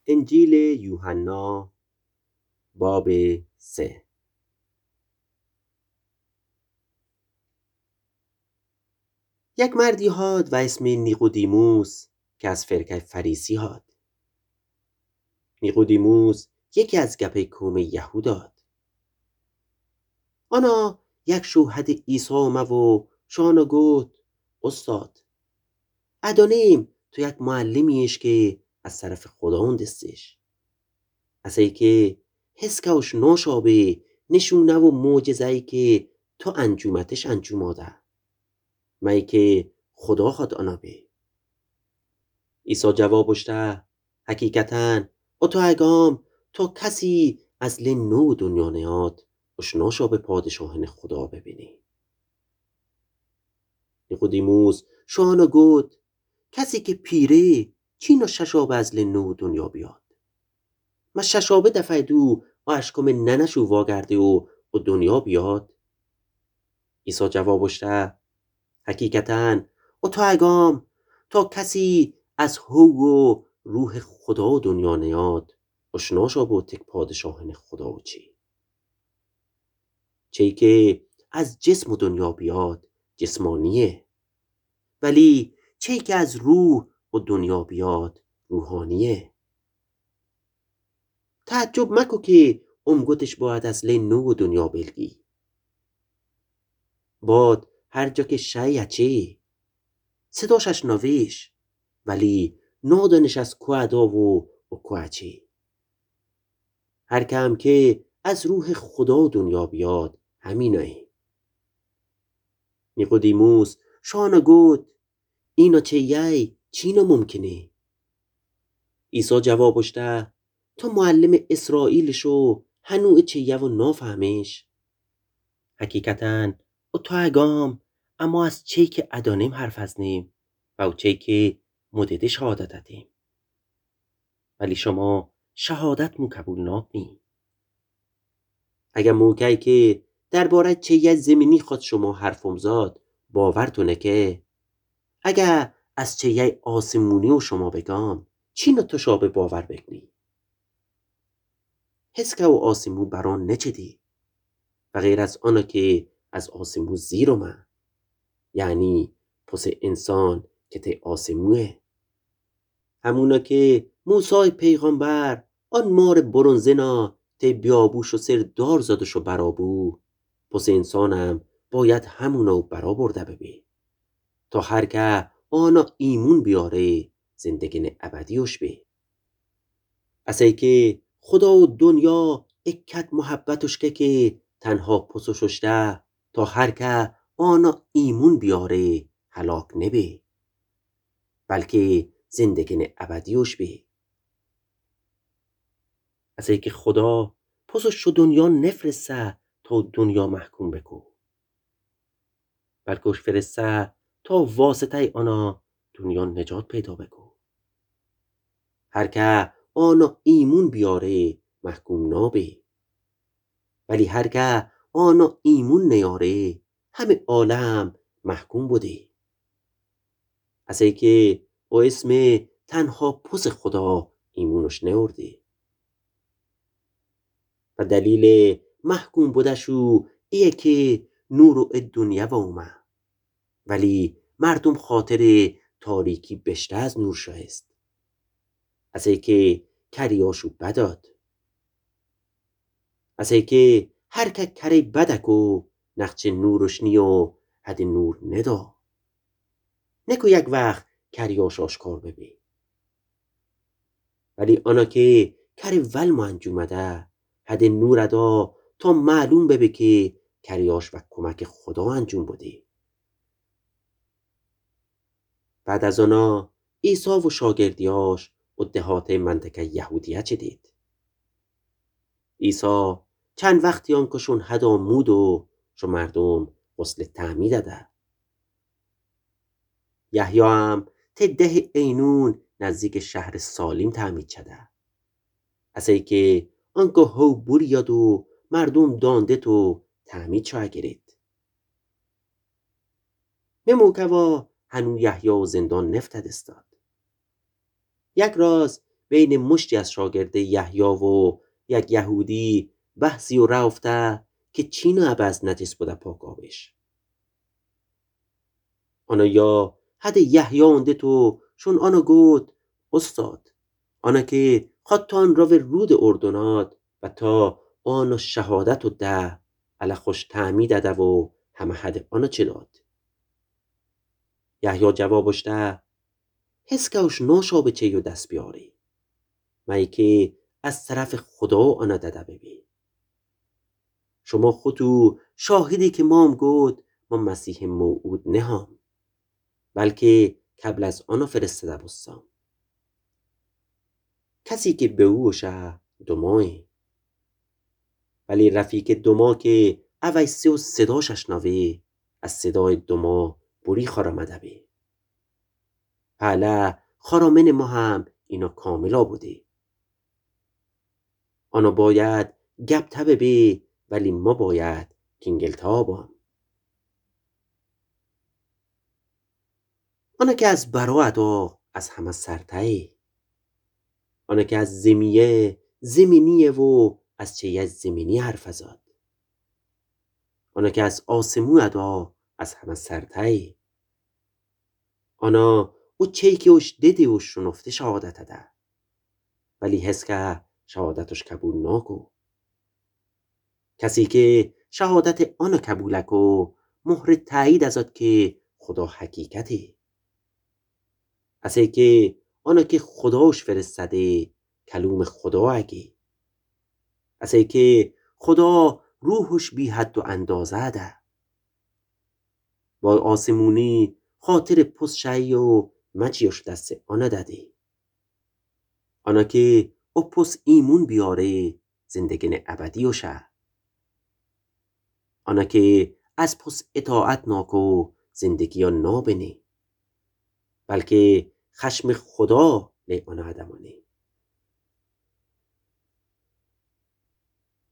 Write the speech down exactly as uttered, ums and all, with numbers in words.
انجیل یوحنا باب سه. یک مردی هاد و اسم نیقودیموس که از فرقه فریسی هاد. نیقودیموس یکی از گپه کوم یهوداد. آنا یک شوهد عیسی آمه و شانا گوت استاد ادانیم تو یک معلمیش که از طرف خدا اندستش. از ای که حس کهش ناشابه نشونه و معجزه‌ای که تو انجومتش انجوماده مایی که خدا خود آنا به. عیسی جواب اشته حقیقتاً او تو اگام تو کسی از لنو دنیا نیاد اشناشا به پادشاهن خدا ببینی. نیقودیموس شانا گفت کسی که پیره چینو ششابه از لنو دنیا بیاد ما ششابه دفعه دو و اشکم ننشو واگرده و و دنیا بیاد. عیسی جواب اشته حقیقتاً او تو اگام تا کسی از هو و روح خدا دنیا نیاد اشناشا با تک پادشاهن خدا و چی چی که از جسم و دنیا بیاد جسمانیه ولی چی که از روح و دنیا بیاد روحانیه. تعجب مکو که امگتش باید از لنو و دنیا بلگی باد هر جا که شیع چه صداشش نویش ولی نادانش از کو ادا و کو چه. هر که هم که از روح خدا دنیا بیاد همینه. نیقودیموس شانا گفت اینا چه یی چینا ممکنه. عیسی جواب اشته تو معلم اسرائیل شو هنوع چه یه و نافهمیش. حقیقتاً او تو اگام اما از چه که ادانیم حرف ازنیم و او چه که مدده شهادت ادیم ولی شما شهادت مو قبول نابنی. اگر موقعی که درباره چه یه زمینی خود شما حرفم زاد باورتونه که اگر از چه یه آسمونی و شما بگم چی نتو شابه باور بکنی. حس که او آسمو بران نچدی و غیر از آنه که از آسمو زیر اومد یعنی پس انسان که تی آسموه همونا که موسی پیغمبر آن مار برونزنا تی بیابوش و سر دار زدش و برابو پس انسانم باید همونو برا برده ببی تا هر که آنا ایمون بیاره زندگی ابدیش بی. اسی که خدا و دنیا اکت محبتش که که تنها پسششته تا هر که آنا ایمون بیاره هلاک نبی بلکه زندگی ابدیش بی. اسی که خدا پسش دنیا نفرسته تا دنیا محکوم بکو بلکه اش فرسته تا واسطه آنا دنیا نجات پیدا بکو. هر که آنا ایمون بیاره محکوم نابی ولی هر که آنا ایمون نیاره همه عالم محکوم بودی. اسی که او اسم تنها پس خدا ایمونش نیوردی و دلیل محکوم بودشو ایه که نور و دنیا و اومه ولی مردم خاطر تاریکی بشته از نور شایست. اسی که کریاشو بداد اسی که هر که کری بدکو نقچه نورش نیو حد نور ندا نکو یک وقت کریاش آشکار ببی ولی آنا که کری ولم انجومده حد نور ادا تا معلوم ببی که کریاش و کمک خدا انجوم بودی. بعد از آنا عیسی و شاگردیاش و دهات منطقه یهودیه چه دید. عیسی چند وقتی آنکشون هدا مود و شو مردم غسل تعمید داده. یحیی هم ته ده اینون نزدیک شهر سالیم تعمید شده. اسی که آنکه هو بوریاد و مردم دانده تو تعمید شو گرید. مموکوا هنو یحیی و زندان نفتد استاد. یک راز بین مشتی از شاگرد یحیی و یک یهودی بحثی و رفته که چین و عبز نجس بوده پاک آبش. آنا یا حد یحیی اونده تو شون آنا گود استاد آنا که خطان رو رود اردنات و تا آنا شهادت و ده علا خوش تعمی داده و همه حد آنا چه داد؟ یحیی جوابش ده حس که اوش ناشا به چه دست بیاری مایی که از طرف خدا آنا داده ببین. شما خودتو شاهدی که مام گود ما مسیح موعود نهام بلکه قبل از آنو فرستاده بستم. کسی که به او شه دماه ولی رفیق دما که اویسه و صداشش نوه از صدای دما بری خارمده بی. حالا خارامن ما هم اینا کاملا بوده. آنو باید گپ تبه بی ولی ما باید کنگل تابم. آنو که از برا ادا از همه سرتایی. آنو که از زمیه زمینیه و از چه از زمینی حرف زد. آنو که از آسمو ادا از همه سرتایی. آنا او چی که اوش دیده و شنفته شهادت ده ولی حس که شهادتش قبول ناکو. کسی که شهادت آنو قبول کو مهر تایید ازد که خدا حقیقته. اسی که آنو که خداش فرستده کلوم خدا اگه. اسی که خدا روحش بی حد و اندازه ده. با آسمونی خاطر پس شایی و مچیش دست آنه داده. آنا که او پس ایمون بیاره زندگین ابدی و شه. آنا که از پس اطاعت ناکو زندگی ها نابنه بلکه خشم خدا لی آنه آدمانه.